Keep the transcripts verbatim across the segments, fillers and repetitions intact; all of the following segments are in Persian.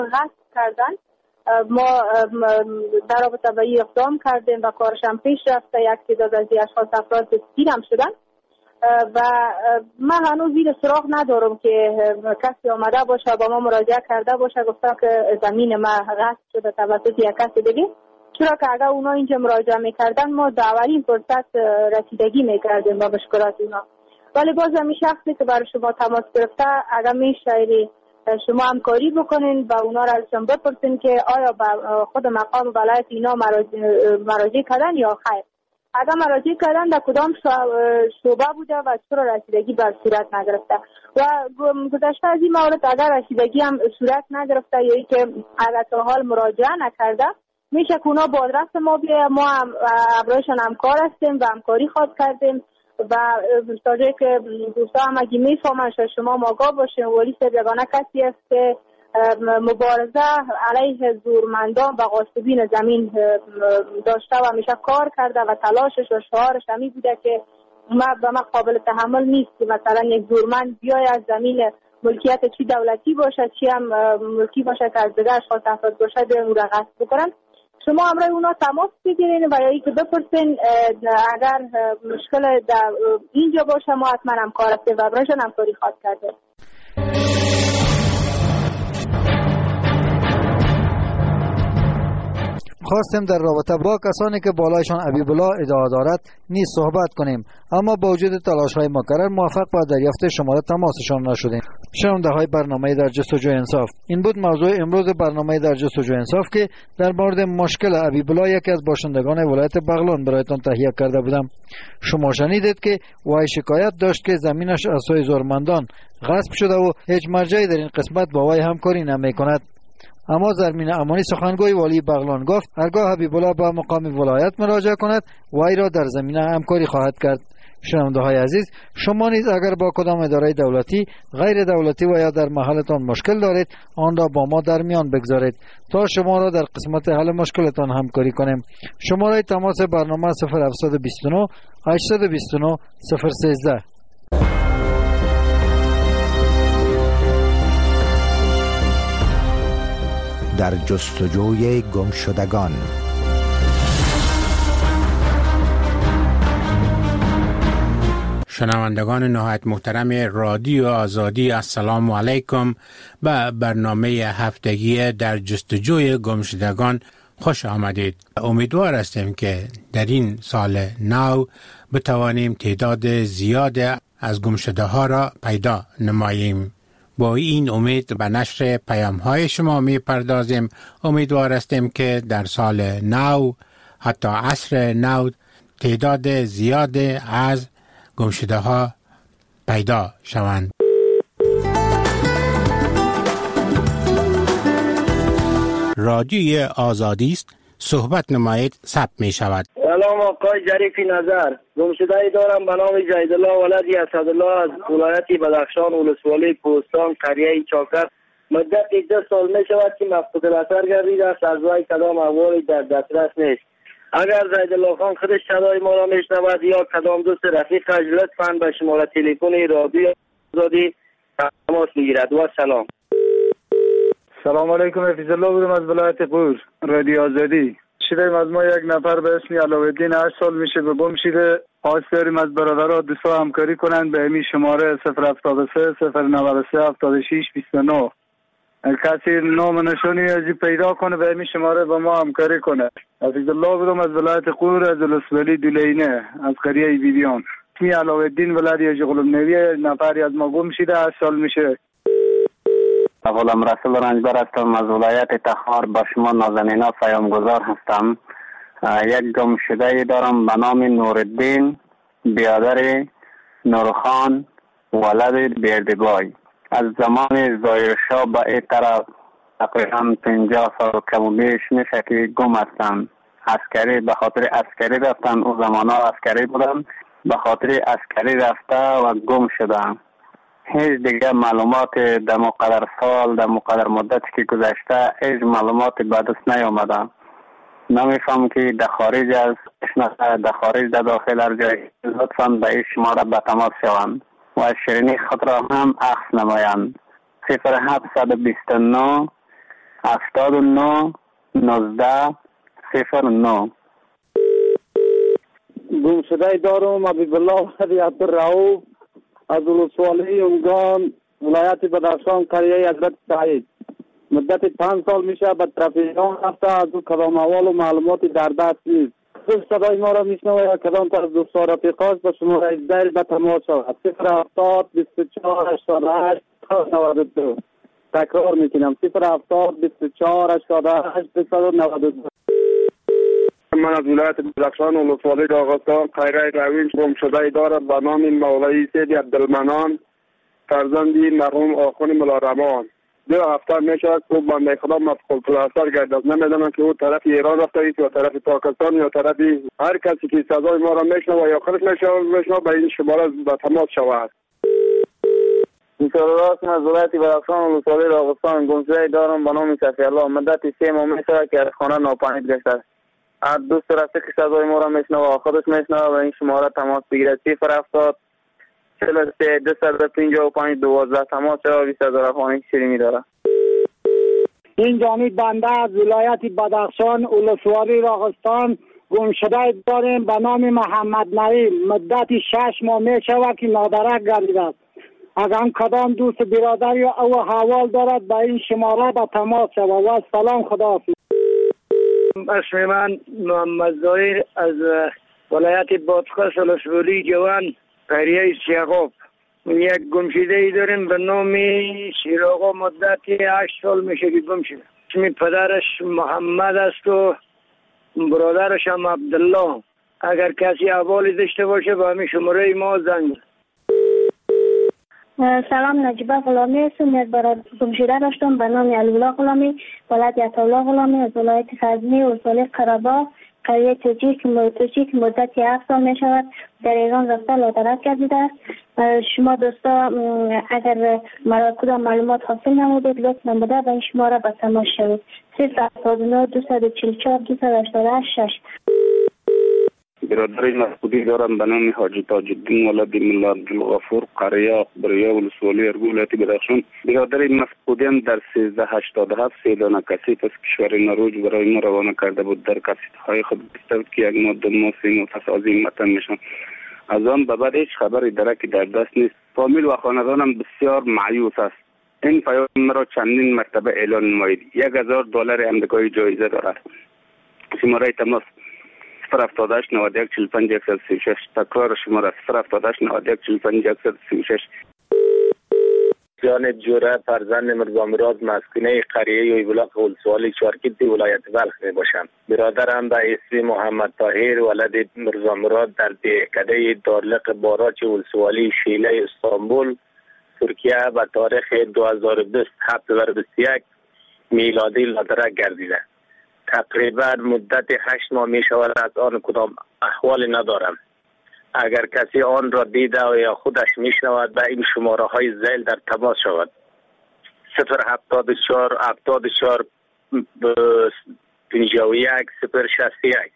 غصب کردن. ما در رابطه با این اقدام کردیم و کارش هم پیش رفته. یک تعداد از اشخاص افراد دستگیر هم شدن و من هنوز این سراغ ندارم که کسی آمده باشه با ما مراجعه کرده باشه گفته که زمین ما غصب شده توسط یک کسی دیگه، چرا که اگر اونا اینجا مراجعه میکردن ما در اولین فرصت رسیدگی میکردیم با مشکلات اونا. ولی باز همین شخصی که برای شما تماس گرفته اگر میشه شما همکاری بکنین و اونا را ازشون بپرسین که آیا با خود مقام ولایت اینا مراجعه کردن یا خیر. اگر مراجعه کردن در کدام شعبه بوده و چرا رسیدگی بر صورت نگرفته و گذشته از این مورد اگر رسیدگی هم صورت نگرفته یا ای که اگر تا حال مراجعه نکرده میشه که اونا با آدرس ما بیایه. ما هم ابرایشان همکار هستیم و همکاری خواهد کردیم و تا جایی که دوستا هم اگه میفهمن شما ماگاه باشین. ولی سر یگانه کسی است که مبارزه علیه زورمندان و غاصبین زمین داشته و همیشه کار کرده و تلاشش و شعارش همی بوده که ما به ما قابل تحمل نیست که مثلا یک زورمند بیای از زمین ملکیت چی دولتی باشه چی هم ملکی باشه که از دیگه اشخاص افراد باشه بیان او را غصب بکنن. شما همراه اونا تماس بگیرین و یا ای که بپرسین اگر مشکل در اینجا باشه ما حتما همکار هستیم و برایشان همکاری خواهد کرده. خواستیم در رابطه با کسانی که بالایشان حبیب الله ادعا دارد نیز صحبت کنیم، اما با وجود تلاش‌های مکرر موفق به دریافت شماره تماسشان نشدیم. شنونده های برنامه در جستجوی انصاف، این بود موضوع امروز برنامه در جستجوی انصاف که در مورد مشکل حبیب الله یکی از باشندگان ولایت بغلان برایتان تهیه کرده بودم. شما شنیدید که وای شکایت داشت که زمینش از سوی زورمندان غصب شده و هیچ مرجعی در این قسمت با وای همکاری نمی‌کند. اما زرمین امانی سخنگوی والی بغلان گفت هرگاه حبیب الله به مقام ولایت مراجعه کند وای را در زمینه همکاری خواهد کرد. شنونده های عزیز، شما نیز اگر با کدام اداره دولتی، غیر دولتی و یا در محلتان مشکل دارید آن را با ما در میان بگذارید تا شما را در قسمت حل مشکلتان همکاری کنیم. شماره تماس برنامه صفر هفت دو نه هشت دو نه صفر یک سه. در جستجوی گمشدگان. شنوندگان نهایت محترم رادیو آزادی، السلام علیکم. به برنامه هفتگی در جستجوی گمشدگان خوش آمدید. امیدوار هستیم که در این سال نو بتوانیم تعداد زیاد از گمشده ها را پیدا نماییم. با این امید به نشر پیام های شما می پردازیم. امیدوار هستیم که در سال نو، حتی عصر نو، تعداد زیاد از گمشده ها پیدا شوند. رادیوی آزادی است، صحبت نمایید، ثبت می شود. سلام آقای جریفی نظر، گمشده‌ای دارم به نام جیدالله ولدی اسدالله از ولایت بدخشان، ولسوالی کوهستان، قریه چاکر. مدت هجده سال می شود که مفقود الاثر گردیده است، از وی کدام احوالی در دسترس نیست. اگر جیدالله خان خودش صدای ما را میشنود یا کدام دوست رفیقش لطفاً به شماره تلفن رادیو آزادی تماس بگیرد. و سلام. سلام علیکم، حفیظ الله بودم از ولایت قور، رادیو آزادی. شیریم از ما یک نفر به اسم علاءالدین هشت سال میشه به گم شده. خواست داریم از برادرها دوستا همکاری کنند به امی شماره صفر هفتاد و سه صفر نود و سه هفتاد و شش بیست و نه. کسی نام نشانی ازی پیدا کنه به امی شماره با ما همکاری کنه. حفیظ الله بودم از ولایت قور، از ولسوالی دولینه، از قریه بیبیان. اسمی علاءالدین ولدی اجغلم نویه، نفری از ما گم شده هشت سال میشه. غلام رسول رنجبر هستم از ولایت تخار. با شما نازنینا پیامگزار هستم. یک گمشده دارم به نام نورالدین بیادر نورخان ولد بیردگای. از زمان ظاهرشاه به این طرف تقریبا پنجاه سال کم و بیش میشه که گم هستم. عسکری به خاطر عسکری رفتن، او زمان ها عسکری بودم، به خاطر عسکری رفته و گم شدم. هیچ دیگه معلومات در مقدر سال در مقدر مدتی که گذشته هیچ معلومات به دست نیامده. نمیفهم که در خارج از در خارج در داخل هر جای لطفاً به این شماره به تماس شوند و شیرینی خود را هم عکس نمایند. صفر هفت دو نه هفتاد و نه نوزده صفر نه. گمشده دارم حبیب الله عبدالرؤوف از ولسوالی اونگان ولایت بدخشان قریه حضرت سعید. مدت پنج سال میشه به طرف ایران رفته. از او کدام احوال و معلوماتی در دست نیست. خوش صدای ما را میشنوه یا کدام تا از دوست و رفیقاش به شماره هجده به تماس شود. صفر هفتاد بیست و چهار هشتاد و هشت نود و دو. تکرار میکنم صفر هفتاد بیست و چهار هشتاد و هشت نود و دو. من از ولایت بدخشان ولسوالی داغستان قریه روین گمشده دارد به نام مولوی سید عبدالمنان فرزندی مرحوم آخوند ملا رمان. دو هفته میشه که بنده خدا مفقود پلاستر گردد. نمیدونم که او طرف ایران رفته است یا طرف پاکستان یا طرف هر کسی که صدای ما را میشنوه یا خودش میشنوه به این شماره به تماس شود. انشاءالله از ولایت بدخشان ولسوالی داغستان گمشده دارم به نام صفی الله. مدت سه ماه میشه که از خانه ناپدید گشته. از دوست رفته که صدای ما را میشنوه خودش میشنوه به این شماره تماس بگیره. صفر هفتاد چهل و سه دویست و پنجاه و پنج دوازده. تماس شود. بیست هزار خانه شیرینی داره. این جانب بنده از ولایت بدخشان ولسوالی راغستان گمشده داریم به نام محمد نعیم. مدت شش ماه می شود که نادرک گردیده است. اگر کدام دوست برادر یا او حوال دارد به این شماره به تماس شود. و سلام، خداحافظ. اسم من محمد ظاهر از ولایت بادغیس ولسوالی جوان قریه سیغاب. یک گمشده ای داریم به نام شیراغا. مدت هشت سال میشه که گم شده. اسم پدرش محمد است و برادرش هم عبدالله. اگر کسی احوالی داشته باشه به همین شماره ما زنگ. سلام، نجیبه غلامی هستم. یک برای گمشده داشتم به نام علی‌الله غلامی ولایت عطاالله غلامی از ولایت غزنی ولسوالی قره‌باغ قریه توجی که مدت هفت سال می شود در ایران رفته لادرک گردیده است. شما دوستا اگر مرا کدام معلومات حاصل نمودید لطف نموده به این شماره به تماس شوید. صفر هفتاد و نه دویست و چهل و چهار دویست و هشتاد و هشت شش. برادر مفقودی دارم به نام حاجی تاج الدین ولد ملا عبدالغفور قریه اخبریه ولسوالی ارگو ولایت بدخشان. برادر مفقودیم در سیزده هشتاد و هفت سه دانه کسیت از کشور نروژ برای ما روانه کرده بود. در کسیت های خود گفته که یک ماده ما سه ماه از این متن میشن. از آن به بعد هیچ خبری درکی در دست نیست. فامیل و خاندانم بسیار مایوس است. این پیام مرا چندین مرتبه اعلان نمایید. یک هزار دلار امریکایی جایزه دارد. شماره تماس صفر هفتاد و هشت نود و یک چهل و پنج صد و سی و شش. تکرار شماره صفر هفتاد و هشت نود و یک چهل و پنج صد و سی و شش. جان جوره فرزند مرزا مراد مسکونه قریه یویبلاق ولسوالی چارکیت ولایت بلخ می باشم. برادرم به اسم محمد طاهر ولد مرزا مراد در دهکده دارلق باراچ ولسوالی شیله استانبول ترکیه به تاریخ دو هزار و بیست هفت و بیست و یک میلادی لادرک گردیده. تقریبا مدت هشت ماه می شود از آن کدام احوال ندارم. اگر کسی آن را دیده و یا خودش می شنود به این شماره های زیل در تماس شود. صفر هفتاد و چهار هفتاد و چهار پنجاه و یک صفر شصت و یک.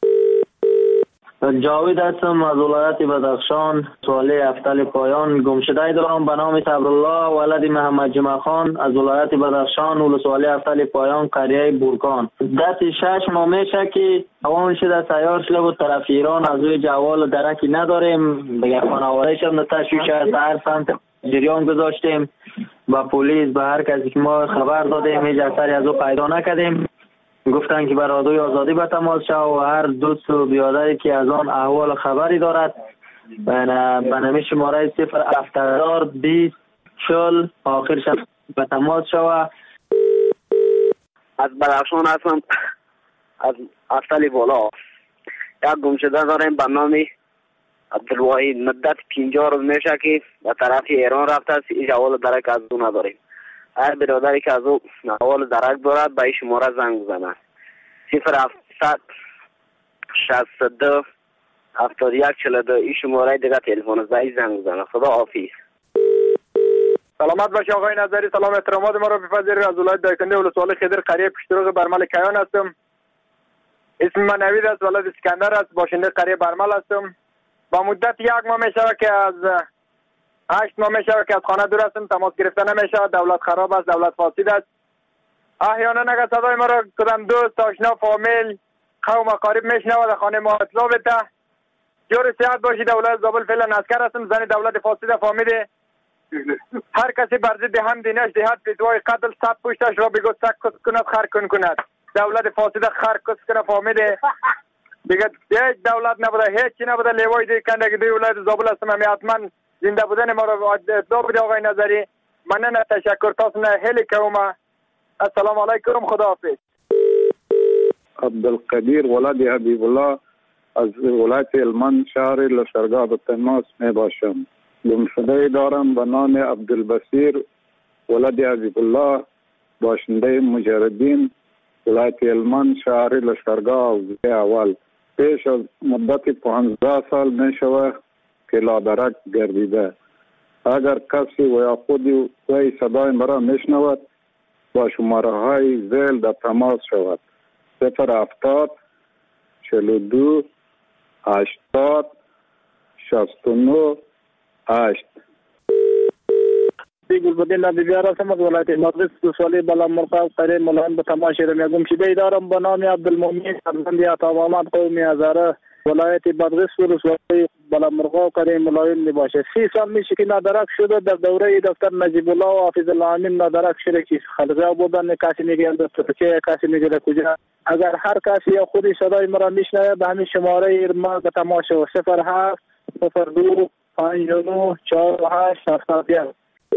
جاوید هستم از ولایت بدخشان سوالی افتال پایان. گمشده دارم به نام صبرالله ولد محمد جمع خان از ولایت بدخشان ولسوالی افتال پایان قریه بورکان. دست شش ماه میشه که هوان شده سیار شده بود طرف ایران. از روی جوال درکی نداریم. بگه خانوادهش هم تشویش است. هر سمت جریان گذاشتیم با پلیس به هر کسی که ما خبر دادیم هیچ اثری از او پیدا نکردیم. گفتن که بر رادیوی آزادی به تماس شو و هر دوست و بیادری که از آن احوال خبری دارد به نمی شماره صفر هفتاد بیست چهل آخرش به تماس شو. از بدخشان هستم از افتال بالا. یک گمشده داریم به نام عبدالواحد. مدت پنجاه روز میشه که به طرف ایران رفته است. این احوال درک از او نداریم. هر برادری که از او احوال درک دارد به این شماره زنگ بزنند. صفر هفتصد شصت و دو هفتاد و یک چهل و دو. این شماره دیگه تلفن است. به این زنگ بزنند. خدا حافظ. سلامت باش آقای نظری. سلام احترامات ما را بپذیرید. از ولایت دایکنده ولسوالی خضر قریه پشتروغ برمل کیان هستم. اسم من نوید است. ولد اسکندر است. باشنده قریه برمل هستم. با مدت یک ماه می شود که از هشت ماه می شود که از خانه دور هستم. تماس گرفته نمی شود. دولت خراب است. دولت فاسد است. احیانا اگر صدای ما را کدام دوست آشنا فامیل قوم قریب میشنود خانه ما اطلاع بده. جور صحت باشی. دولت زابل فعلا عسکر هستم. زن دولت فاسده فامیده هر کسی بر ضد هم دینش دهد فتوای قتل صد پشتش را بگو سک کس کند خر کن کند. دولت فاسده خر کس کنه فامیده دیگه هیچ دولت نبوده هیچ چی نبوده. لیوای دی کنده که دوی ولایت زابل هستم. همی حتما زنده بودن ما را اطلاع بده آقای نظری. من نه تشکر تاسو نه هلی کومه. السلام علیکم خداحافظ. عبدالقدیر ولد حبیب الله از ولایت هلمند شهر لشکرگاه به تماس می باشم. گمشده دارم به نام عبدالبصیر ولد حبیب الله باشنده مجردین ولایت هلمند شهر لشکرگاه اول. پیش از مدت پانزده سال می شود که لادرک گردیده. اگر کسی و یا خودی وی صدای مرا می شنود با شماره های زیل در تماس شود. صفر هفتاد چهل و دو هشتاد شصت و نه هشت. گلبدین بیار هستم از ولایت مدرس دو سالی بالا مرقاب قریب ملان به تماشای رمی گمشده دارم به نام عبدالمومن فرزند عطا محمد قومی هزاره ولایت مدرس و سالی بالا مرقاب قریب ملایم می باشه. سی سال میشه که نادرک شده. در دوره دکتر نجیب الله و حافظ الله امین نادرک شده که خلقه بودن. کسی میگه در ترکیه کسی میگه کجا. اگر هر کسی یا خودی صدای مرا میشنوه به همین شماره ما به تماشا صفر هفت صفر دو پنج نه چهار هشت هفت پنج.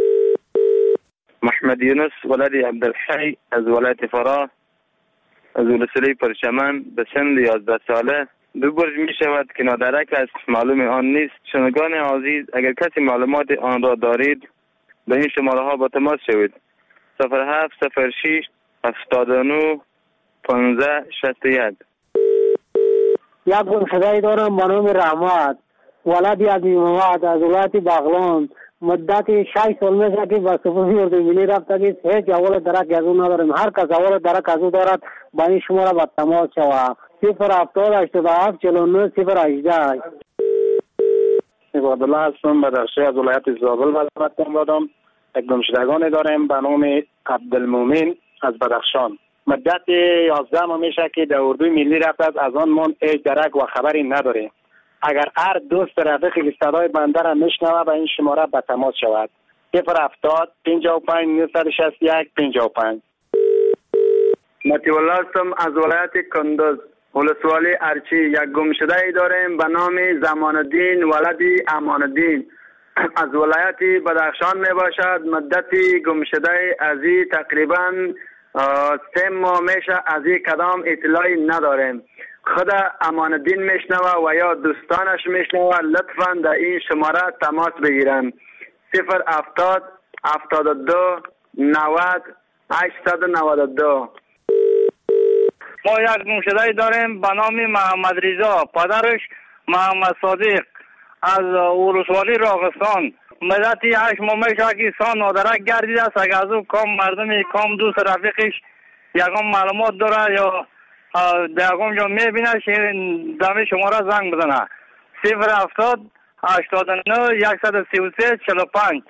محمد یونس ولد عبدالحی از ولایت فراه از ولسوالی پرچمن به سن یازده ساله. دو برج می شود که نادرک است معلوم آن نیست. شنوندگان عزیز اگر کسی معلومات آن را دارید به این شماره ها با تماس شوید. صفر هفت صفر شش هفتاد و نه پانزده شصت و یک. یک گمشده دارم به نام رحمت ولد عبدی محمد از ولایت بغلان. مدت شش سال میشه که با سپاهی اردو ملی رفته که هیچ اول درک از اون نداریم. هر کس اول درک از اون دارد با این شماره با تماس شود. صفر هفتاد هشتاد و هفت چهل و نه صفر هجده. عبادالله هستم بدرشی از ولایت زابل وزارت دارم. یک گمشدگان داریم به نام عبدالمومن از بدخشان. مدت یازده ماه میشه که در اردوی ملی رفته از آن من هیچ درک و خبری نداریم. اگر هر دوست رفیقی که صدای بنده را میشنوه به این شماره به تماس شود. صفر هفتاد پنجاه و پنج نهصد و شصت و یک پنجاه و پنج. مطیع الله هستم از ولایت کندز ولسوالی ارچی. یک گمشده ای داریم به نام زمان الدین ولدی امان الدین از ولایت بدخشان می باشد. مدتی گمشده از این تقریبا سه ماه میشه. از این کدام اطلاعی نداریم. خود امان الدین میشنوه و یا دوستانش میشنوه لطفا در این شماره تماس بگیرن. صفر هفتاد هفتاد و دو نود هشتصد و نود و دو. ما یک گمشده داریم به نام محمد رضا پدرش محمد صادق از ولسوالی راغستان. مدتی هشت ماه میشه که سان نادرک گردیده است. اگر از او کام مردمی کام دوست رفیقش یکم معلومات داره یا در یکم جا میبینه دمی شما را زنگ بزنه. صفر هفتاد هشتاد و نه یکصد و سی و سه چهل و پنج.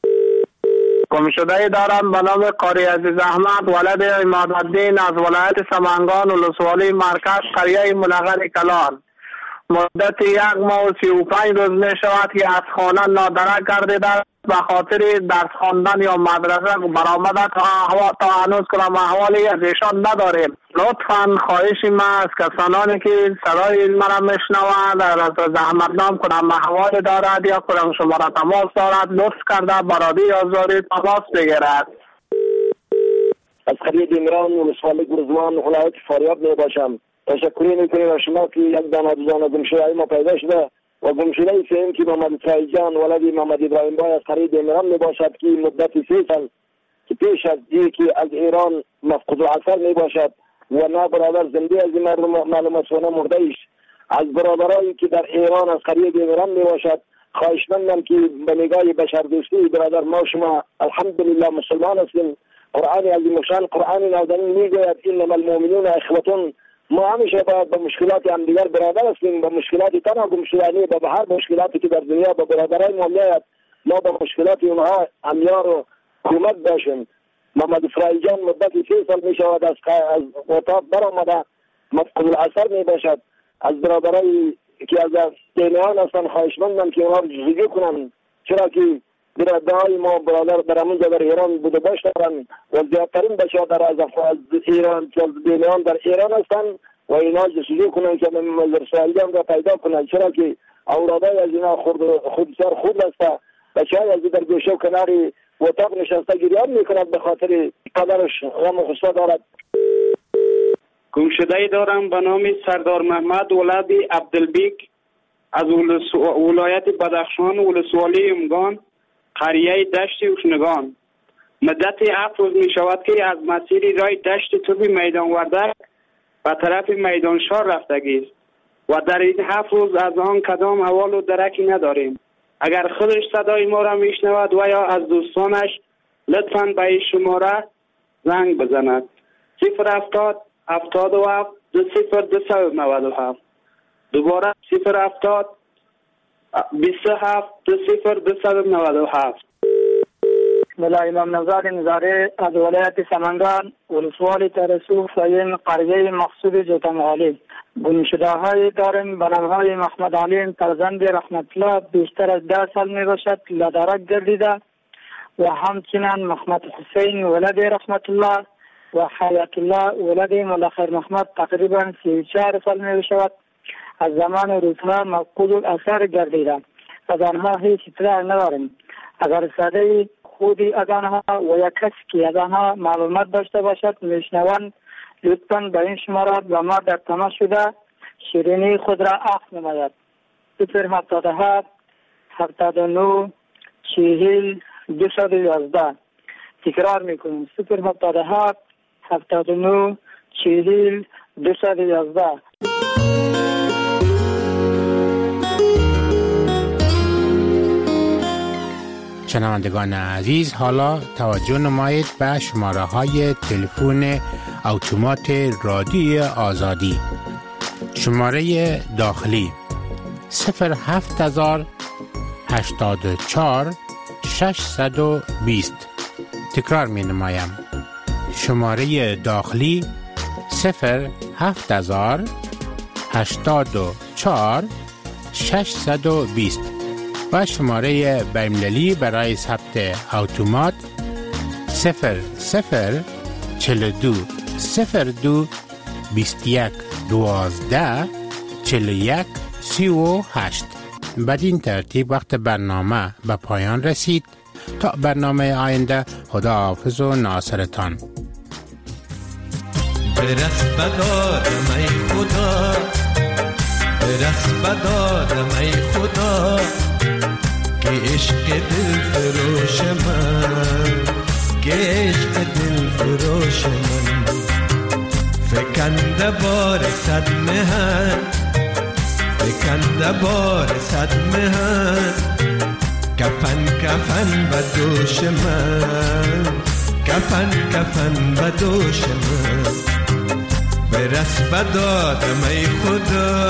گمشده دارم به نام قاری عزیز احمد ولد عمادالدین از ولایت سمنگان ولسوالی مرکز قریه ملغر کلان. مدت یک ماه و سی و پنج روز می شود که از خانه نادرک گردیده به خاطر درس خواندن یا مدرسه برآمده تا هنوز کنم احوالی از ایشان نداریم. لطفا خواهشی ما از کسانی که صدای مرا میشنوند از زحمت نام کنم احوال دارد یا کنم شما را تماس دارد لطف کرده برادی آزاری تماس بگیرد. از خرید عمران ولسوالی گرزوان ولایت فاریاب می باشم. تشکری میکنیم از شما که یک دانه دوزانه گمشده ما پیدا شده و گمشده ای سیم که محمد اسرائیل جان ولدی محمد ابراهیم بای از خرید عمران می باشد که مدت سه سال که پیش از دی که از ایران مفقود العصر می باشد و نه برادر زنده از این مردم معلومات و نه مرده ایش. از برادرایی که در ایران از خرید عمران می باشد خواهشمندم که به نگاه بشر دوستی برادر ما شما الحمدلله مسلمان هستیم. قرآن عظیم شان قرآن نازنین میگوید انما المؤمنون اخوة. ما همیشه باید به مشکلات هم دیگر برادر هستیم. به مشکلات تنها گمشدگی به هر مشکلاتی که در دنیا به برادرای ما میاد ما به مشکلات اونها همیار و کمک باشیم. محمد فرای جان مدت سه سال می شود از از اتاق برآمده، مفقود الاثر می باشد. از برادرای که از دینیان هستند خواهشمندم که اونا رو جزگی کنن، چرا که برادرای ما برادر در همونجا در ایران بوده باشند و زیادترین بچه ها در از ایران که دینیان در ایران هستند و اینا جزگی کنن که محمد فرای جان را پیدا کنن، چرا که اولادای از اینا خود خود سر خود است. بچه های از در گوشه و کناری اتاق نشسته گریان میکند به خاطر پدرش غم و غصه دارد. گمشده دارم به نام سردار محمد ولد عبدالبیک از ولایت بدخشان ولسوالی امگان قریه دشت اوشنگان. مدت هفت روز می شود که از مسیر رای دشت توبی میدان وردک به طرف میدان شاه رفتگی است و در این هفت روز از آن کدام احوال و درکی نداریم. اگر خودش صدای ما را میشنود و یا از دوستانش لطفاً به این شماره زنگ بزند. صفر هفتاد هفتاد و هفت دو صفر دو صد نود و هفت. دوباره صفر هفتاد بیست و هفت دو صفر دو صد نود و هفت. ملا امام نزار نزاره از ولایت سمنگان ولسوالی ترسو سایم قریه مقصود جوتمغالی. گمشده های داریم به نامهای محمد علیم فرزند رحمت الله بیشتر از ده سال می باشد لدرک گردیده و همچنین محمد حسین ولد رحمت الله و حیات الله ولد مولا خیر محمد تقریبا سی و چهار سال می باشد از زمان روزها مفقود الاثر گردیده. از آنها هیچ اطلاع نداریم. اگر صدای خودی از آنها و یک کسی که از آنها معلومات داشته باشد میشنوند لطفاً به این شماره با ما در تماس شده شیرینی خود را عفو نماید. صفر هفتاد و هفت هفتاد و نه چهل دویست و یازده. تکرار میکنیم صفر هفتاد و هفت هفتاد و نه چهل دویست و یازده. شنوندگان عزیز، حالا توجه نمایید به شماره های تلفن اتومات رادیوی آزادی. شماره داخلی صفر هفت هزار هشتاد و چهار ششصد و بیست. تکرار می نمایم. شماره داخلی صفر هفت هزار هشتاد و چهار ششصد و بیست و شماره بین‌المللی برای ثبت اتومات صفر صفر چهل و دو صفر دو بیست و یک دوازده چهل و یک سی و هشت. بدین ترتیب وقت برنامه به پایان رسید. تا برنامه آینده، خداحافظ و ناصرتان. برس بدادم ای خدا، برس بدادم ای خدا که عشق دل فروش من، که عشق دل فروش من فکنده بار صد مهن، فکنده بار صد مهن کفن کفن به دوش من، کفن کفن به دوش من برس بدادم ای خدا.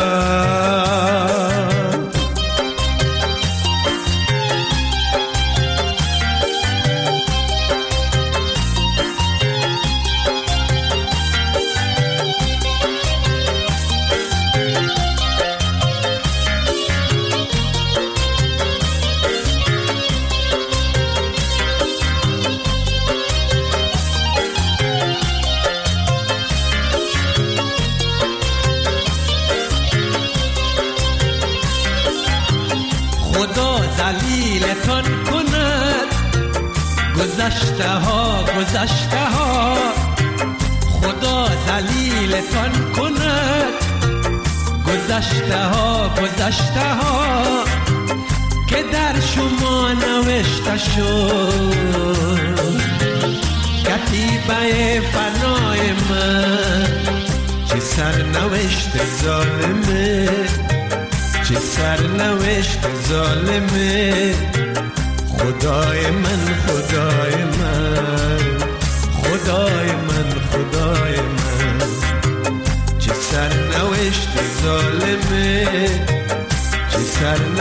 ذلیلتان کند گذشته ها گذشته ها، خدا ذلیلتان کند گذشته ها گذشته ها که در شما نوشته شد کتیبه فنای من. چه سرنوشت ظالمه، چه سرنوشت ظالمه خدای من خدای من خدای من خدای من. چه سرنوشت ظالمه، چه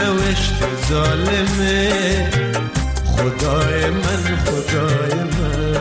سرنوشت ظالمه خدای من خدای من.